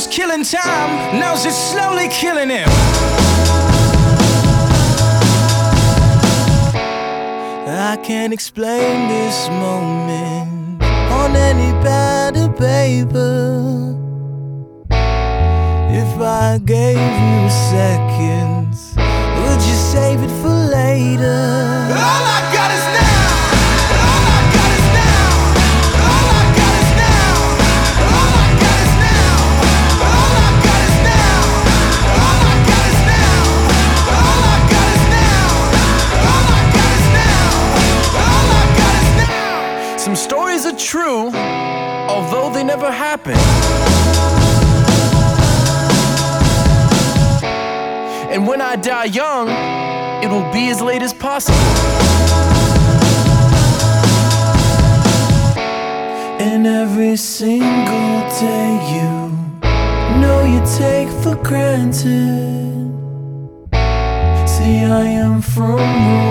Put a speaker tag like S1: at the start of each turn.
S1: was killing time, now's it slowly killing him. I can't explain this moment on any pad of paper. If I gave you a second, would you save it for later? All I got is now. All I got is now. All I got is now. All I got is now. All I got is now. All I got is now. All I got is now. All I got is now. All I got is now. Some stories are true, although they never happened. And when I die young, it will be as late as possible. And every single day you know you take for granted. See, I am from